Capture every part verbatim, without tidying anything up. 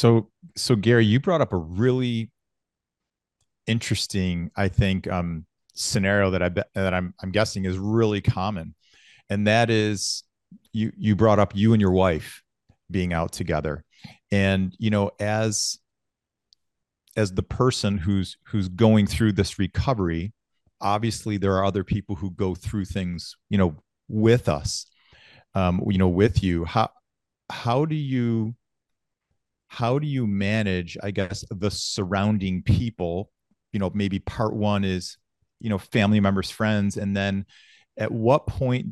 So, so Gary, you brought up a really interesting, I think, um, scenario that I bet that I'm I'm guessing is really common, and that is you you brought up you and your wife being out together, and you know, as as the person who's who's going through this recovery, obviously there are other people who go through things, you know, with us, um, you know, with you. How how do you how do you manage, I guess, the surrounding people? You know, maybe part one is, you know, family members, friends, and then at what point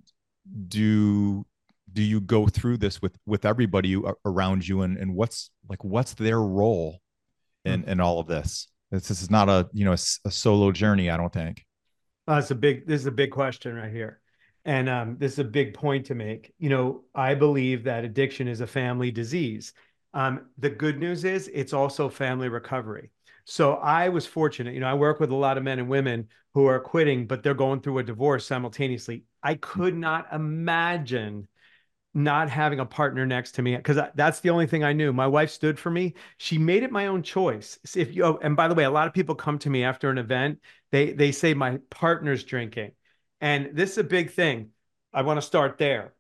do do you go through this with with everybody around you, and and what's like what's their role Hmm. in in all of this? This, this is not a, you know, a, a solo journey, I don't think. Uh, it's a big, this is a big question right here. And um, this is a big point to make. You know, I believe that addiction is a family disease. Um, the good news is it's also family recovery. So I was fortunate, you know, I work with a lot of men and women who are quitting, but they're going through a divorce simultaneously. I could not imagine not having a partner next to me because that's the only thing I knew. My wife stood for me. She made it my own choice. If you, oh, and by the way, a lot of people come to me after an event. They they say my partner's drinking, and this is a big thing. I want to start there.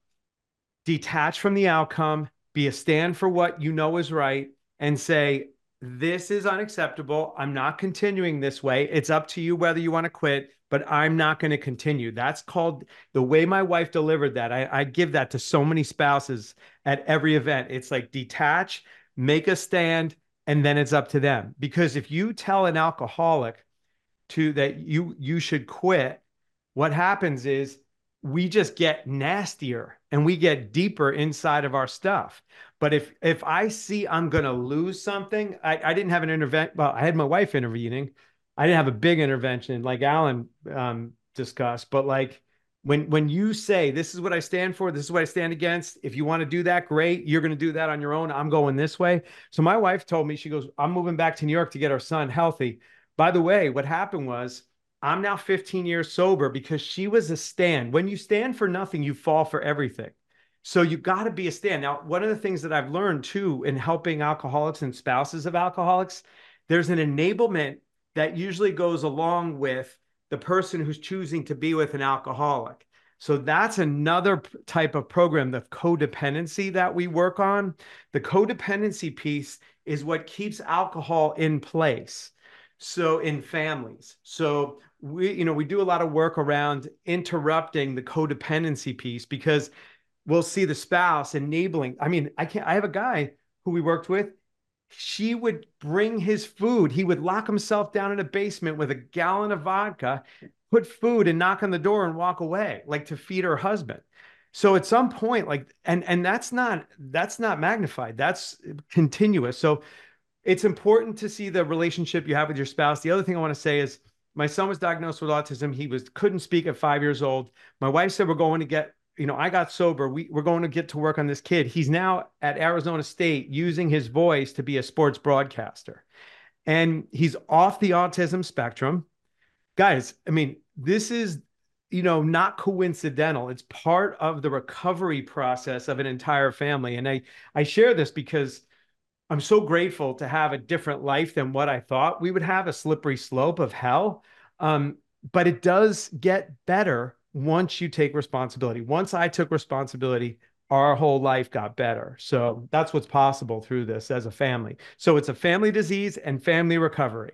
Detach from the outcome, be a stand for what you know is right, and say, this is unacceptable. I'm not continuing this way. It's up to you whether you want to quit, but I'm not going to continue. That's called the way my wife delivered that. I, I give that to so many spouses at every event. It's like detach, make a stand, and then it's up to them. Because if you tell an alcoholic to that you you should quit, what happens is we just get nastier and we get deeper inside of our stuff. But if if I see I'm going to lose something, I, I didn't have an intervention. Well, I had my wife intervening. I didn't have a big intervention like Alan um, discussed, but like when when you say this is what I stand for, this is what I stand against. If you want to do that, great. You're going to do that on your own. I'm going this way. So my wife told me, she goes, I'm moving back to New York to get our son healthy. By the way, what happened was I'm now fifteen years sober because she was a stand. When you stand for nothing, you fall for everything. So you got to be a stand. Now, one of the things that I've learned too in helping alcoholics and spouses of alcoholics, there's an enablement that usually goes along with the person who's choosing to be with an alcoholic. So that's another type of program, the codependency that we work on. The codependency piece is what keeps alcohol in place. So in families. So we, you know, we do a lot of work around interrupting the codependency piece because we'll see the spouse enabling. I mean, I can't, I have a guy who we worked with. She would bring his food. He would lock himself down in a basement with a gallon of vodka, put food and knock on the door and walk away, like to feed her husband. So at some point, like, and and that's not that's not magnified. That's continuous. So it's important to see the relationship you have with your spouse. The other thing I want to say is my son was diagnosed with autism. He was couldn't speak at five years old. My wife said we're going to get, you know, I got sober. We, we're going to get to work on this kid. He's now at Arizona State using his voice to be a sports broadcaster. And he's off the autism spectrum. Guys, I mean, this is, you know, not coincidental. It's part of the recovery process of an entire family. And I I share this because I'm so grateful to have a different life than what I thought we would have, a slippery slope of hell. Um, but it does get better once you take responsibility. Once I took responsibility, our whole life got better. So that's what's possible through this as a family. So it's a family disease and family recovery.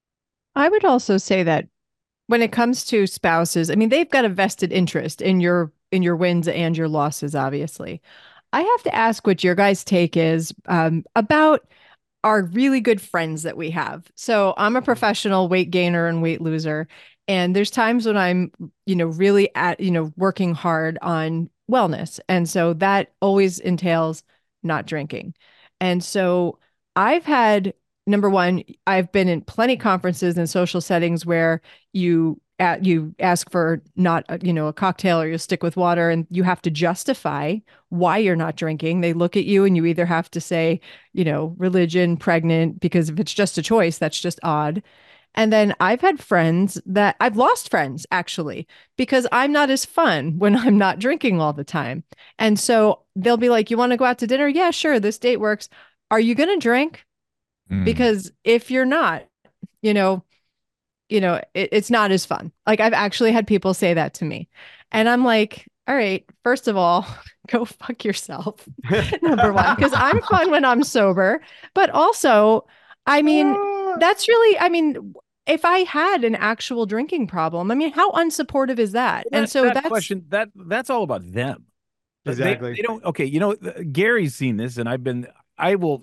I would also say that when it comes to spouses, I mean, they've got a vested interest in your in your wins and your losses, obviously. I have to ask what your guys' take is um, about our really good friends that we have. So I'm a professional weight gainer and weight loser, and there's times when I'm, you know, really at, you know, working hard on wellness, and so that always entails not drinking. And so I've had number one, I've been in plenty conferences and social settings where you at you ask for not a, you know, a cocktail, or you stick with water, and you have to justify why you're not drinking. They look at you and you either have to say, you know, religion, pregnant, because if it's just a choice, that's just odd. And then I've had friends that I've lost friends actually because I'm not as fun when I'm not drinking all the time. And so they'll be like, "You want to go out to dinner? Yeah, sure. This date works." are you going to drink? Mm. Because if you're not, you know, you know, it, it's not as fun. Like I've actually had people say that to me. And I'm like, all right, first of all, go fuck yourself. Number one, because I'm fun when I'm sober. But also, I mean, that's really, I mean, if I had an actual drinking problem, I mean, how unsupportive is that? That, and so that that's question that that's all about them. Exactly. They, they don't. Okay, you know, Gary's seen this, and I've been. I will.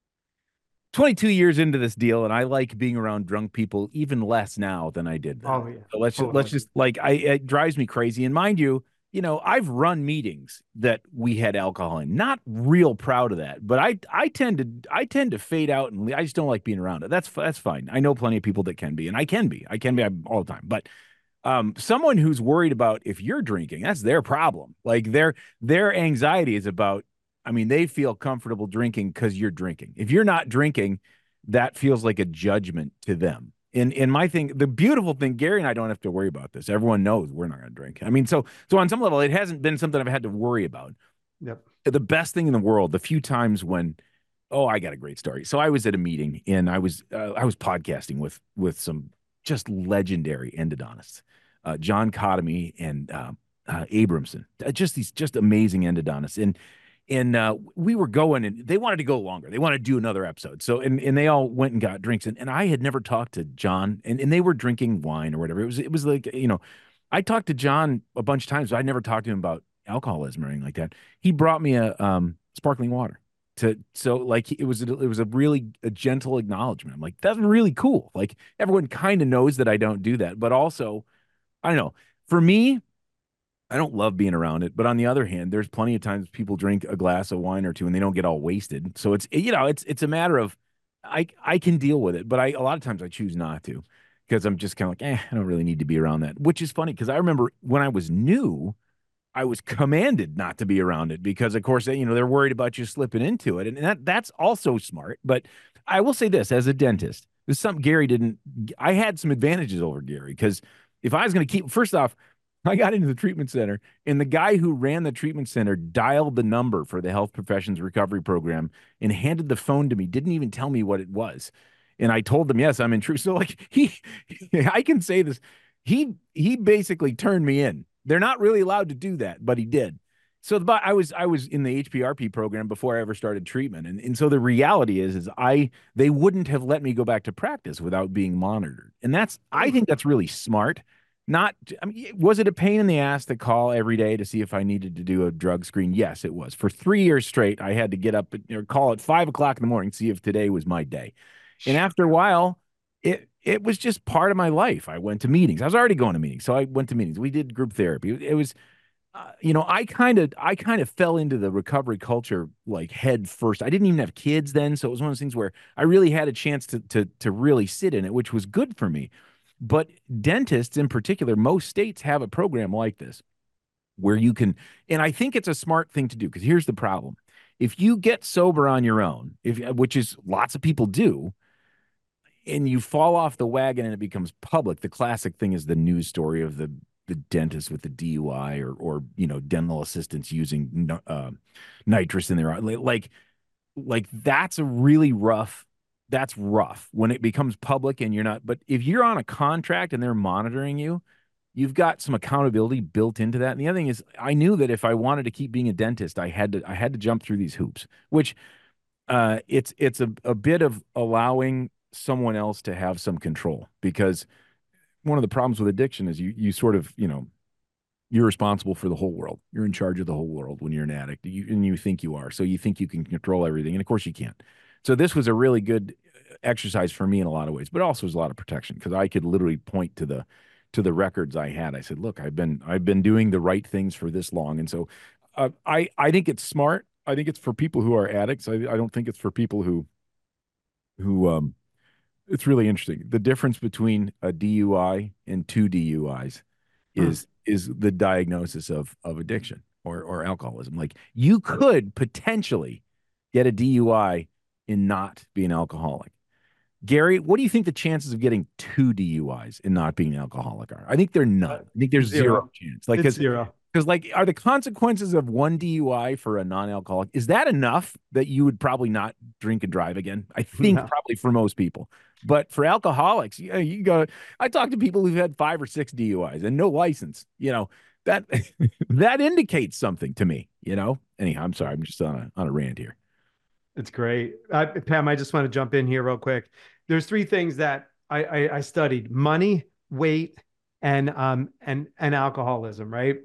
twenty-two years into this deal, and I like being around drunk people even less now than I did then. Oh, yeah. So let's just, Totally. let's just like I it drives me crazy. And mind you, you know, I've run meetings that we had alcohol in. Not real proud of that, but I I tend to I tend to fade out, and I just don't like being around it. That's that's fine. I know plenty of people that can be, and I can be. I can be all the time. But um, someone who's worried about if you're drinking, that's their problem. Like their their anxiety is about. I mean, they feel comfortable drinking because you're drinking. If you're not drinking, that feels like a judgment to them. And and my thing, the beautiful thing, Gary and I don't have to worry about this. Everyone knows we're not going to drink. I mean, so so on some level, it hasn't been something I've had to worry about. Yep. The best thing in the world, the few times when, oh, I got a great story. So I was at a meeting and I was uh, I was podcasting with with some just legendary endodontists, uh, John Cotomy and uh, uh, Abramson, just these just amazing endodontists. And and uh, we were going, and they wanted to go longer. They wanted to do another episode. So, and, and they all went and got drinks. And, and I had never talked to John, and, and they were drinking wine or whatever. It was, it was like, you know, I talked to John a bunch of times, but I never talked to him about alcoholism or anything like that. He brought me a um, sparkling water to, so like, it was, it was a really a gentle acknowledgement. I'm like, that's really cool. Like everyone kind of knows that I don't do that, but also, I don't know, for me, I don't love being around it, but on the other hand, there's plenty of times people drink a glass of wine or two and they don't get all wasted. So it's, you know, it's it's a matter of I I can deal with it, but I a lot of times I choose not to because I'm just kind of like, eh, I don't really need to be around that. Which is funny because I remember when I was new, I was commanded not to be around it because, of course, you know, they're worried about you slipping into it, and that that's also smart. But I will say this as a dentist, this is something Gary didn't. I had some advantages over Gary because if I was going to keep, first off. I got into the treatment center, and the guy who ran the treatment center dialed the number for the Health Professions Recovery Program and handed the phone to me, didn't even tell me what it was. And I told them, yes, I'm in truth. So like he, I can say this, he, he basically turned me in. They're not really allowed to do that, but he did. So the, I was, I was in the H P R P program before I ever started treatment. And, and so the reality is, is I, they wouldn't have let me go back to practice without being monitored. And that's, I think that's really smart. Not, I mean, was it a pain in the ass to call every day to see if I needed to do a drug screen? Yes, it was. For three years straight, I had to get up or call at five o'clock in the morning, see if today was my day. And after a while, it it was just part of my life. I went to meetings. I was already going to meetings, so I went to meetings. We did group therapy. It was, uh, you know, I kind of I kind of fell into the recovery culture like head first. I didn't even have kids then, so it was one of those things where I really had a chance to to to really sit in it, which was good for me. But dentists in particular, most states have a program like this where you can, and I think it's a smart thing to do because here's the problem. If you get sober on your own, if which is lots of people do, and you fall off the wagon and it becomes public, the classic thing is the news story of the the dentist with the D U I or or you know dental assistants using uh, nitrous in their eye. Like like that's a really rough. That's rough when it becomes public and you're not, but if you're on a contract and they're monitoring you, you've got some accountability built into that. And the other thing is I knew that if I wanted to keep being a dentist, I had to, I had to jump through these hoops, which uh, it's, it's a, a bit of allowing someone else to have some control because one of the problems with addiction is you, you sort of, you know, you're responsible for the whole world. You're in charge of the whole world when you're an addict you, and you think you are. So you think you can control everything. And of course you can't. So this was a really good exercise for me in a lot of ways, but also was a lot of protection because I could literally point to the to the records I had. I said, "Look, I've been I've been doing the right things for this long," and so uh, I I think it's smart. I think it's for people who are addicts. I, I don't think it's for people who who um. It's really interesting. The difference between a D U I and two D U Is is mm. is the diagnosis of of addiction or or alcoholism. Like you could potentially get a D U I and not be an alcoholic. Gary, what do you think the chances of getting two D U Is and not being an alcoholic are? I think they're none. I think there's zero, zero chance. Like it's zero. Because, like, are the consequences of one D U I for a non-alcoholic, is that enough that you would probably not drink and drive again? I think No. probably for most people. But for alcoholics, yeah, you go. I talk to people who've had five or six D U Is and no license. You know, that that indicates something to me, you know? Anyhow, I'm sorry. I'm just on a on a rant here. It's great. I, Pam, I just want to jump in here real quick. There's three things that I, I, I studied: money, weight, and um and and alcoholism, right?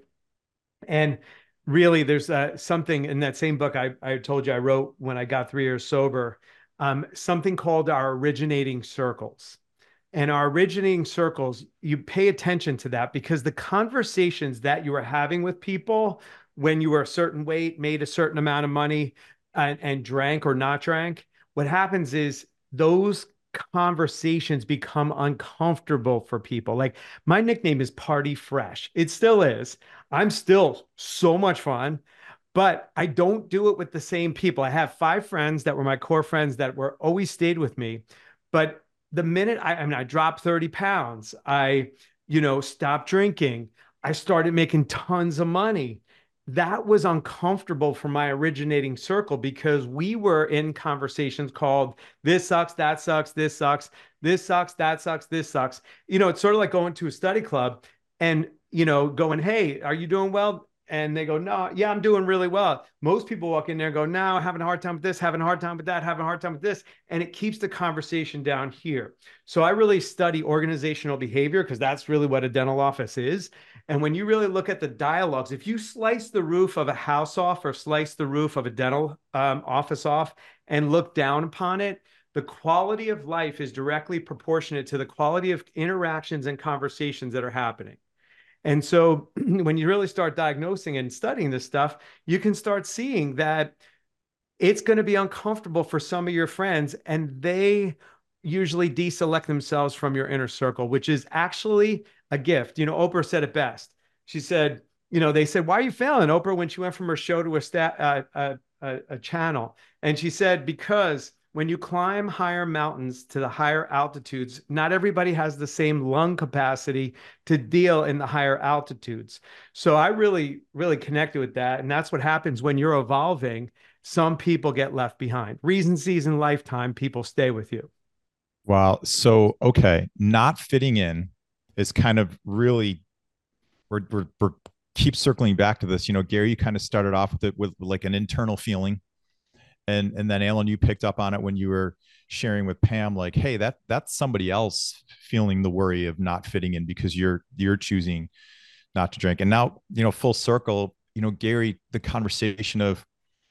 And really, there's uh, something in that same book I, I told you I wrote when I got three years sober, um, something called our originating circles. And our originating circles, you pay attention to that because the conversations that you were having with people when you were a certain weight, made a certain amount of money, and, and drank or not drank, what happens is those conversations become uncomfortable for people. Like my nickname is Party Fresh. It still is. I'm still so much fun, but I don't do it with the same people. I have five friends that were my core friends that were always stayed with me. But the minute I, I mean, I dropped thirty pounds, I, you know, stopped drinking, I started making tons of money. That was uncomfortable for my originating circle because we were in conversations called this sucks, that sucks, this sucks, this sucks, that sucks, this sucks. You know, it's sort of like going to a study club and, you know, going, hey, are you doing well? And they go, no, yeah, I'm doing really well. Most people walk in there and go, no, having a hard time with this, having a hard time with that, having a hard time with this. And it keeps the conversation down here. So I really study organizational behavior because that's really what a dental office is. And when you really look at the dialogues, if you slice the roof of a house off or slice the roof of a dental um, office off and look down upon it, the quality of life is directly proportionate to the quality of interactions and conversations that are happening. And so when you really start diagnosing and studying this stuff, you can start seeing that it's going to be uncomfortable for some of your friends, and they usually deselect themselves from your inner circle, which is actually a gift. You know, Oprah said it best. She said, you know, they said, why are you failing, Oprah, when she went from her show to a, stat, uh, uh, a, a channel? And she said, because when you climb higher mountains to the higher altitudes, not everybody has the same lung capacity to deal in the higher altitudes. So I really, really connected with that. And that's what happens when you're evolving. Some people get left behind. Reason, season, lifetime, people stay with you. Wow. So, okay. Not fitting in is kind of really, we're, we're, we're keep circling back to this. You know, Gary, you kind of started off with it with like an internal feeling. And, and then Alan, you picked up on it when you were sharing with Pam, like, hey, that that's somebody else feeling the worry of not fitting in because you're you're choosing not to drink. And now, you know, full circle, you know, Gary, the conversation of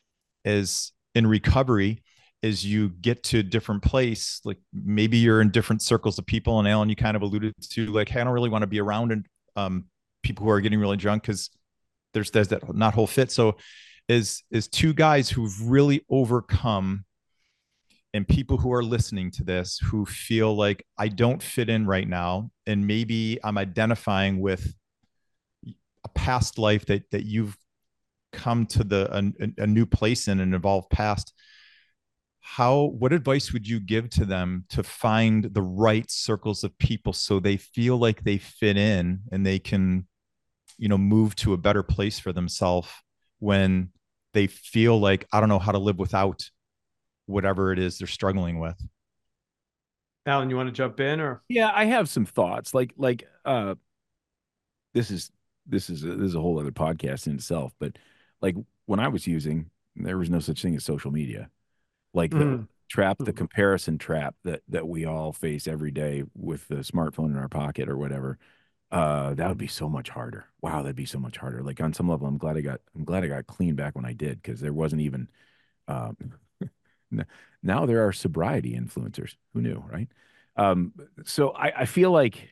is in recovery is you get to a different place, like maybe you're in different circles of people. And Alan, you kind of alluded to like, hey, I don't really want to be around and um, people who are getting really drunk because there's there's that not whole fit. So is is two guys who've really overcome, and people who are listening to this who feel like I don't fit in right now, and maybe I'm identifying with a past life that that you've come to the a, a new place in an evolved past. How, what advice would you give to them to find the right circles of people so they feel like they fit in and they can, you know, move to a better place for themselves when they feel like, I don't know how to live without whatever it is they're struggling with? Alan, you want to jump in? Or Yeah, I have some thoughts. Like, like, uh, this is this is a, this is a whole other podcast in itself. But like when I was using, there was no such thing as social media. Like the Mm. trap, the comparison trap that that we all face every day with the smartphone in our pocket or whatever. Uh, that would be so much harder. Wow, that'd be so much harder. Like on some level, I'm glad I got I'm glad I got clean back when I did, because there wasn't even um now there are sobriety influencers. Who knew, right? Um, so I, I feel like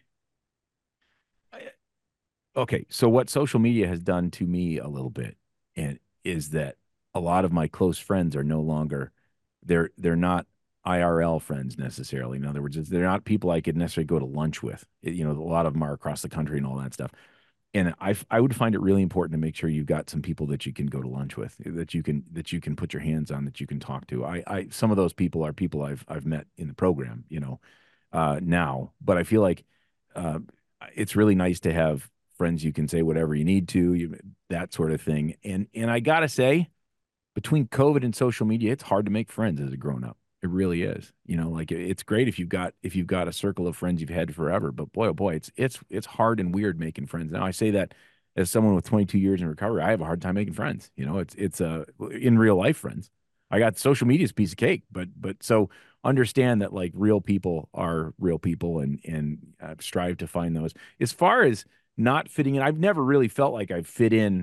okay, so what social media has done to me a little bit and is that a lot of my close friends are no longer they're they're not I R L friends necessarily. In other words, they're not people I could necessarily go to lunch with. You know, a lot of them are across the country and all that stuff. And I I would find it really important to make sure you've got some people that you can go to lunch with, that you can that you can put your hands on, that you can talk to. I I some of those people are people I've I've met in the program, you know, uh, now. But I feel like uh, it's really nice to have friends you can say whatever you need to, you, that sort of thing. And and I gotta say, between COVID and social media, it's hard to make friends as a grown up. It really is. You know, like it's great if you've got if you've got a circle of friends you've had forever, but boy, oh boy, it's it's it's hard and weird making friends. Now I say that as someone with twenty-two years in recovery, I have a hard time making friends. You know, it's it's uh in real life friends. I got social media's piece of cake, but but so understand that like real people are real people, and and uh, strive to find those. As far as not fitting in, I've never really felt like I fit in.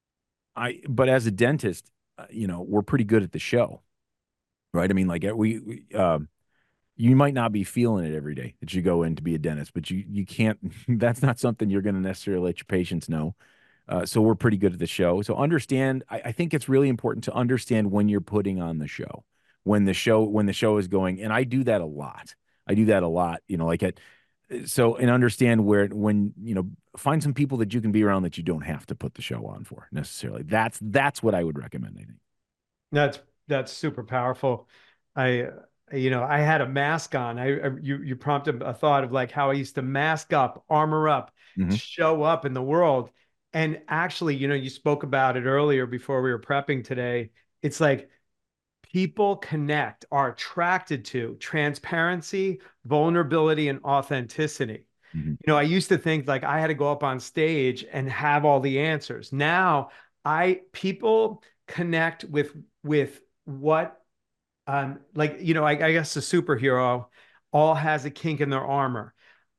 I but as a dentist, uh, you know, we're pretty good at the show, right? I mean, like we, we um, you might not be feeling it every day that you go in to be a dentist, but you you can't. That's not something you're going to necessarily let your patients know. Uh, so we're pretty good at the show. So understand. I, I think it's really important to understand when you're putting on the show, when the show when the show is going, and I do that a lot. I do that a lot. You know, like at so and understand where when you know find some people that you can be around that you don't have to put the show on for necessarily. That's that's what I would recommend. I think That's that's super powerful. I you know I had a mask on. I, I you you prompted a thought of like how I used to mask up, armor up, Mhm. show up in the world. And actually, you know, you spoke about it earlier before we were prepping today. It's like people connect, are attracted to transparency, vulnerability, and authenticity. Mhm. You know, I used to think like I had to go up on stage and have all the answers. Now, I people connect with with what um like you know, I, I guess a superhero all has a kink in their armor.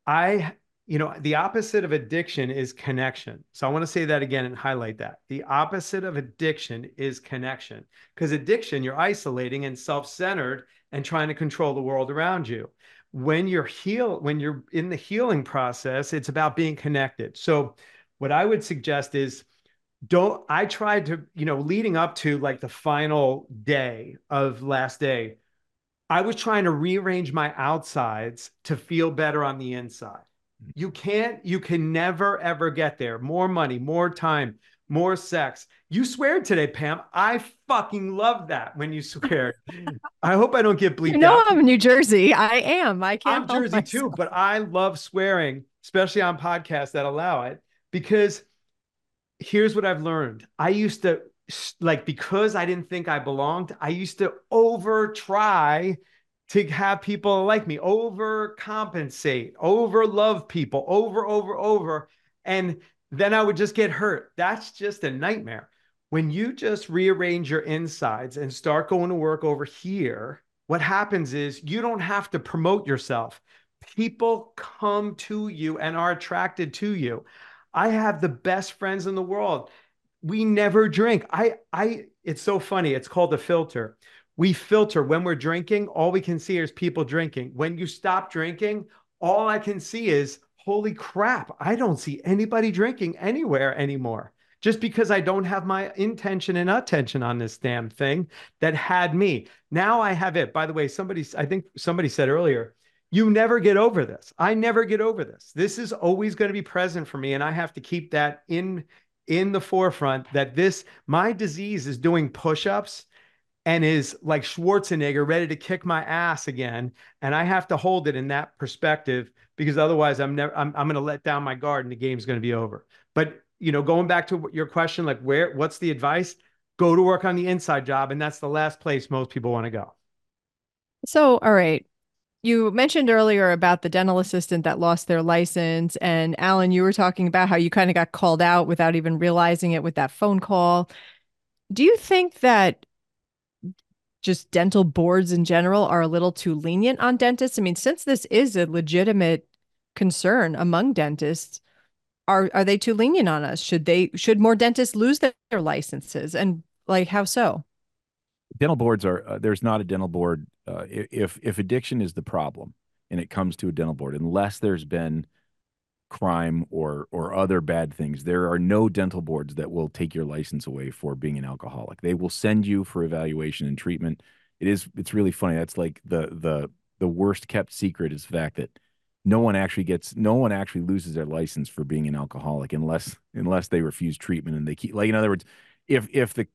I, you know, the opposite of addiction is connection. So I want to say that again and highlight that. The opposite of addiction is connection. Because addiction, you're isolating and self-centered and trying to control the world around you. When you're heal, when you're in the healing process, it's about being connected. So what I would suggest is don't, I tried to, you know, leading up to like the final day of last day, I was trying to rearrange my outsides to feel better on the inside. You can't, you can never, ever get there. More money, more time, more sex. You swear today, Pam. I fucking love that when you swear. I hope I don't get bleeped You know, out. I'm in New Jersey. I am. I can't I'm help Jersey too, myself. but I love swearing, especially on podcasts that allow it, because here's what I've learned. I used to like because I didn't think I belonged, I used to over try to have people like me, overcompensate, over love people, over, over, over. And then I would just get hurt. That's just a nightmare. When you just rearrange your insides and start going to work over here, what happens is you don't have to promote yourself. People come to you and are attracted to you. I have the best friends in the world. We never drink. I, I, it's so funny. It's called a filter. We filter when we're drinking. All we can see is people drinking. When you stop drinking, all I can see is, holy crap, I don't see anybody drinking anywhere anymore. Just because I don't have my intention and attention on this damn thing that had me. Now I have it. By the way, somebody, I think somebody said earlier, you never get over this. I never get over this. This is always going to be present for me. And I have to keep that in, in the forefront that this, my disease is doing push-ups and is like Schwarzenegger ready to kick my ass again. And I have to hold it in that perspective because otherwise I'm never, I'm, I'm going to let down my guard and the game's going to be over. But, you know, going back to your question, like where, what's the advice? Go to work on the inside job. And that's the last place most people want to go. So, all right. You mentioned earlier about the dental assistant that lost their license. And Alan, you were talking about how you kind of got called out without even realizing it with that phone call. Do you think that just dental boards in general are a little too lenient on dentists? I mean, since this is a legitimate concern among dentists, are are they too lenient on us? Should they should more dentists lose their, their licenses? And like how so? Dental boards are uh, there's not a dental board uh, if if addiction is the problem and it comes to a dental board, unless there's been crime or or other bad things, there are no dental boards that will take your license away for being an alcoholic. They will send you for evaluation and treatment. It is it's really funny. That's like the the the worst kept secret is the fact that no one actually gets no one actually loses their license for being an alcoholic unless unless they refuse treatment and they keep like in other words, if if the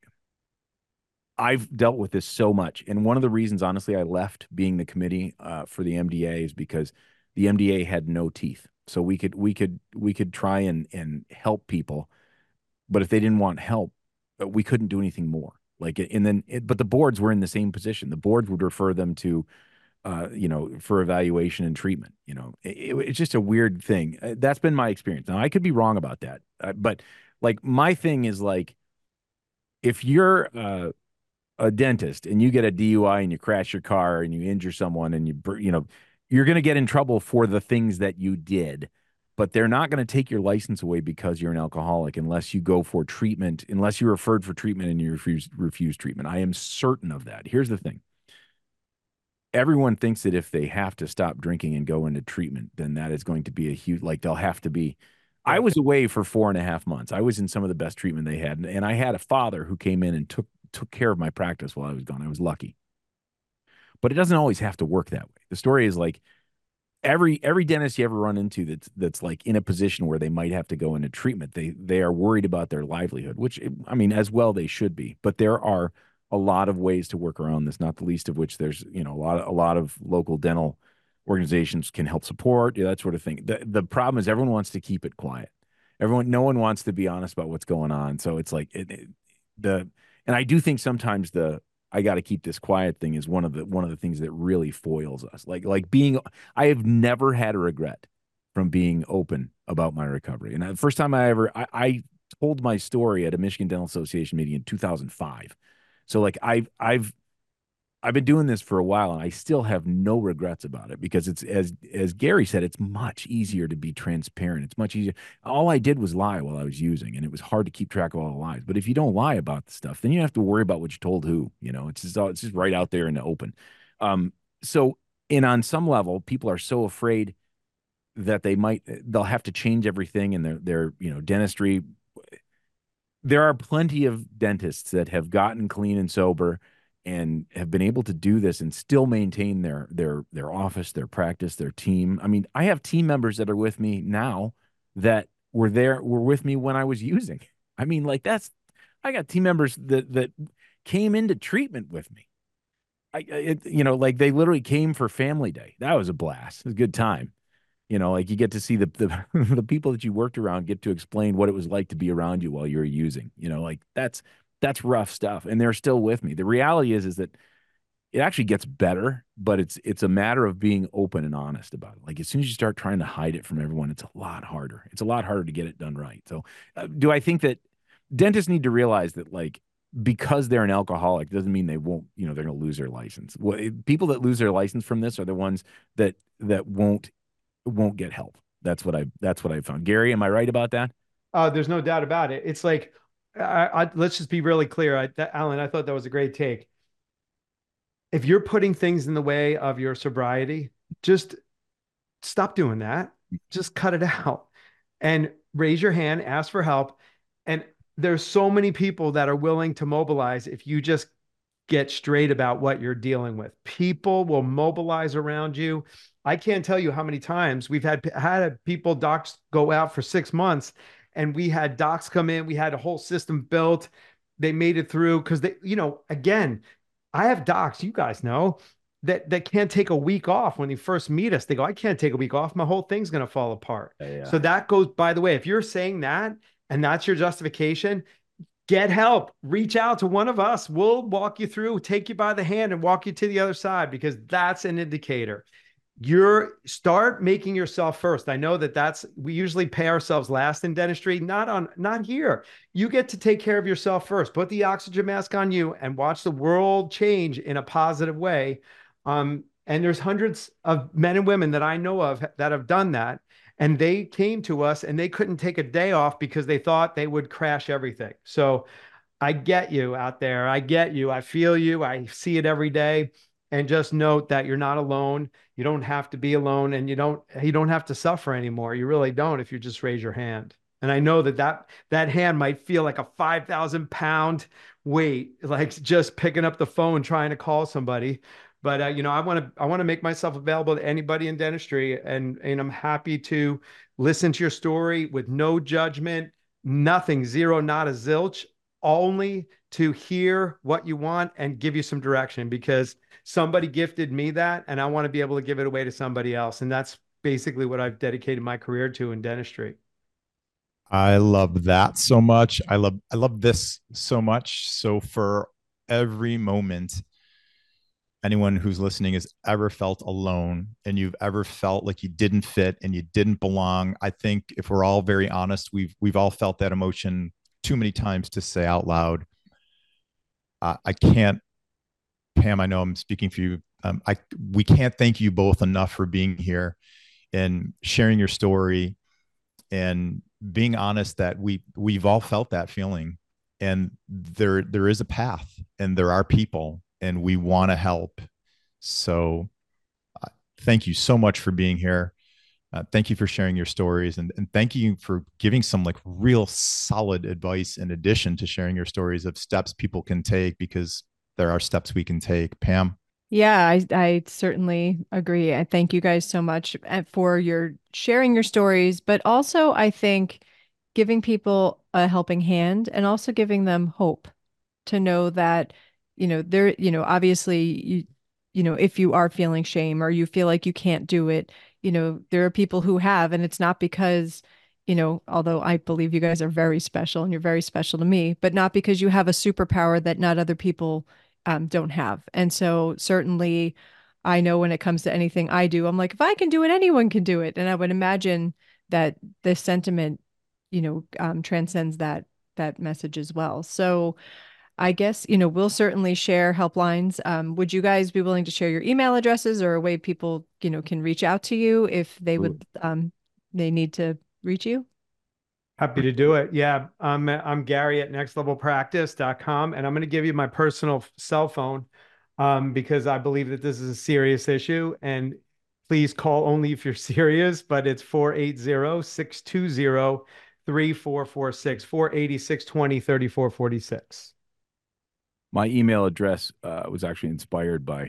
I've dealt with this so much. And one of the reasons, honestly, I left being the committee uh, for the M D A is because the M D A had no teeth. So we could we could we could try and and help people, but if they didn't want help, uh, we couldn't do anything more. Like, and then, it, but the boards were in the same position. The boards would refer them to, uh, you know, for evaluation and treatment. You know, it, it's just a weird thing. Uh, That's been my experience. Now, I could be wrong about that, uh, but like my thing is like, if you're uh, a dentist and you get a D U I and you crash your car and you injure someone and you, bur- you know, you're going to get in trouble for the things that you did, but they're not going to take your license away because you're an alcoholic unless you go for treatment, unless you're referred for treatment and you refuse, refuse treatment. I am certain of that. Here's the thing. Everyone thinks that if they have to stop drinking and go into treatment, then that is going to be a huge, like they'll have to be. I was away for four and a half months. I was in some of the best treatment they had. And, and I had a father who came in and took took care of my practice while I was gone. I was lucky. But it doesn't always have to work that way. The story is like every every dentist you ever run into that's that's like in a position where they might have to go into treatment, they they are worried about their livelihood, which I mean, as well they should be. But there are a lot of ways to work around this, not the least of which there's, you know, a lot of, a lot of local dental organizations can help support, yeah, that sort of thing. The the problem is everyone wants to keep it quiet. Everyone, no one wants to be honest about what's going on. So it's like it, it, the, and I do think sometimes the I got to keep this quiet thing is one of the one of the things that really foils us. Like like being, I have never had a regret from being open about my recovery. And the first time I ever I, I told my story at a Michigan Dental Association meeting in two thousand five. So like I've I've I've been doing this for a while and I still have no regrets about it because it's as as Gary said, it's much easier to be transparent. It's much easier. All I did was lie while I was using, and it was hard to keep track of all the lies. But if you don't lie about the stuff, then you don't have to worry about what you told who. You know, it's just all, it's just right out there in the open. Um, so and on some level, people are so afraid that they might they'll have to change everything in their their you know dentistry. There are plenty of dentists that have gotten clean and sober and have been able to do this and still maintain their their their office, their practice, their team. I mean, I have team members that are with me now that were there were with me when I was using. I mean, like that's I got team members that that came into treatment with me. I it, you know, like they literally came for family day. That was a blast. It was a good time. You know, like you get to see the the the people that you worked around get to explain what it was like to be around you while you were using. You know, like that's that's rough stuff, and they're still with me. The reality is, is that it actually gets better, but it's it's a matter of being open and honest about it. Like as soon as you start trying to hide it from everyone, it's a lot harder. It's a lot harder to get it done right. So, uh, do I think that dentists need to realize that like because they're an alcoholic doesn't mean they won't, you know, they're going to lose their license. Well, it, people that lose their license from this are the ones that that won't won't get help. That's what I that's what I found. Gary, am I right about that? Uh, there's no doubt about it. It's like, I, I, let's just be really clear. I, that, Alan, I thought that was a great take. If you're putting things in the way of your sobriety, just stop doing that. Just cut it out and raise your hand, ask for help. And there's so many people that are willing to mobilize if you just get straight about what you're dealing with. People will mobilize around you. I can't tell you how many times we've had had people, docs go out for six months and we had docs come in. We had a whole system built. They made it through because they, you know, again, I have docs, you guys know, that that can't take a week off when they first meet us. They go, I can't take a week off. My whole thing's going to fall apart. Yeah. So that goes, by the way, if you're saying that and that's your justification, get help. Reach out to one of us. We'll walk you through, take you by the hand and walk you to the other side because that's an indicator. You're start making yourself first. I know that that's, we usually pay ourselves last in dentistry, not on, not here. You get to take care of yourself first. Put the oxygen mask on you and watch the world change in a positive way. Um, and there's hundreds of men and women that I know of that have done that. And they came to us and they couldn't take a day off because they thought they would crash everything. So I get you out there. I get you. I feel you. I see it every day. And just note that you're not alone. You don't have to be alone, and you don't you don't have to suffer anymore. You really don't if you just raise your hand. And I know that that, that hand might feel like a five thousand pound weight, like just picking up the phone, trying to call somebody. But, uh, you know, I want to I want to make myself available to anybody in dentistry. And, and I'm happy to listen to your story with no judgment, nothing, zero, not a zilch, only to hear what you want and give you some direction because somebody gifted me that and I want to be able to give it away to somebody else. And that's basically what I've dedicated my career to in dentistry. I love that so much. I love I love this so much. So for every moment anyone who's listening has ever felt alone and you've ever felt like you didn't fit and you didn't belong, I think if we're all very honest, we've we've all felt that emotion too many times to say out loud. Uh, I can't, Pam, I know I'm speaking for you. Um, I we can't thank you both enough for being here and sharing your story and being honest that we we've all felt that feeling, and there there is a path and there are people and we want to help. So uh, thank you so much for being here. Uh, thank you for sharing your stories, and, and thank you for giving some like real solid advice in addition to sharing your stories of steps people can take, because there are steps we can take. Pam? Yeah, I, I certainly agree. I thank you guys so much for your sharing your stories, but also I think giving people a helping hand and also giving them hope to know that, you know, there, you know, obviously you, you know, if you are feeling shame or you feel like you can't do it, you know, there are people who have, and it's not because, you know, although I believe you guys are very special and you're very special to me, but not because you have a superpower that not other people um, don't have. And so certainly I know when it comes to anything I do, I'm like, if I can do it, anyone can do it. And I would imagine that this sentiment, you know, um, transcends that, that message as well. So I guess, you know, we'll certainly share helplines. Um, would you guys be willing to share your email addresses or a way people, you know, can reach out to you if they would, um, they need to reach you? Happy to do it. Yeah. I'm, I'm Gary at next level practice dot com, and I'm going to give you my personal cell phone um, because I believe that this is a serious issue, and please call only if you're serious, but it's four eight zero, six two zero, three four four six, four eight zero, six two zero, three four four six. My email address uh, was actually inspired by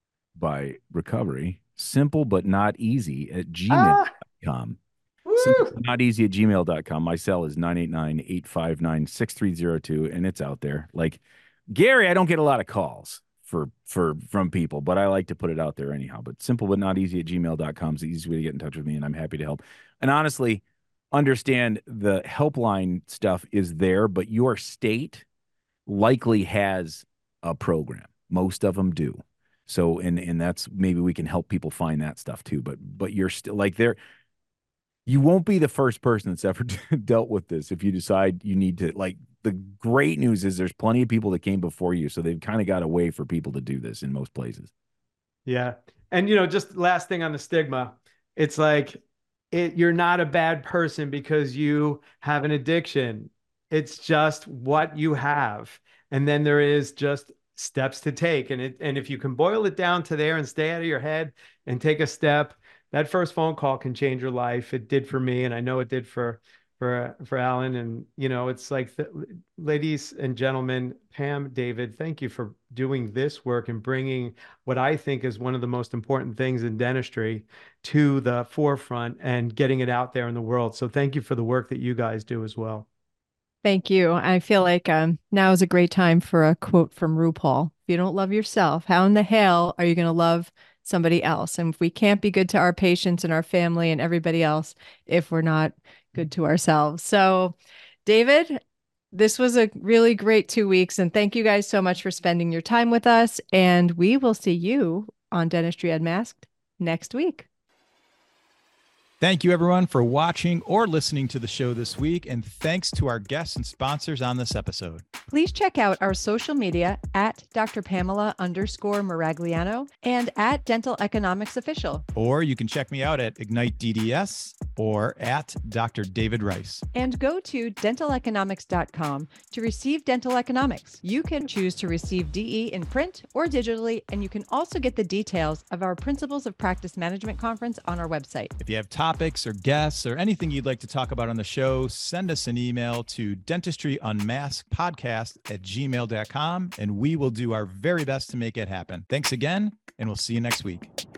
by recovery. Simple but not easy at gmail dot com. Ah, Simple but not easy at gmail dot com. My cell is nine eight nine, eight five nine, six three zero two, and it's out there. Like, Gary, I don't get a lot of calls for for from people, but I like to put it out there anyhow. But simple but not easy at gmail dot com is the easiest way to get in touch with me, and I'm happy to help. And honestly, understand the helpline stuff is there, but your state likely has a program. Most of them do. So, and and that's maybe we can help people find that stuff too. But but you're still like there. You won't be the first person that's ever dealt with this if you decide you need to. Like, the great news is there's plenty of people that came before you, so they've kind of got a way for people to do this in most places. Yeah. And, you know, just last thing on the stigma, it's like it, you're not a bad person because you have an addiction. It's just what you have. And then there is just steps to take. And it, and if you can boil it down to there and stay out of your head and take a step, that first phone call can change your life. It did for me, and I know it did for for for Alan. And you know, it's like, the, ladies and gentlemen, Pam, David, thank you for doing this work and bringing what I think is one of the most important things in dentistry to the forefront and getting it out there in the world. So thank you for the work that you guys do as well. Thank you. I feel like um, now is a great time for a quote from RuPaul. If you don't love yourself, how in the hell are you going to love somebody else? And if we can't be good to our patients and our family and everybody else if we're not good to ourselves. So, David, this was a really great two weeks. And thank you guys so much for spending your time with us. And we will see you on Dentistry Unmasked next week. Thank you, everyone, for watching or listening to the show this week. And thanks to our guests and sponsors on this episode. Please check out our social media at Doctor Pamela underscore Maragliano and at Dental Economics Official. Or you can check me out at Ignite D D S or at Doctor David Rice. And go to dental economics dot com to receive dental economics. You can choose to receive D E in print or digitally, and you can also get the details of our Principles of Practice Management Conference on our website. If you have topics or guests or anything you'd like to talk about on the show, send us an email to dentistry unmasked podcast at gmail dot com, and we will do our very best to make it happen. Thanks again, and we'll see you next week.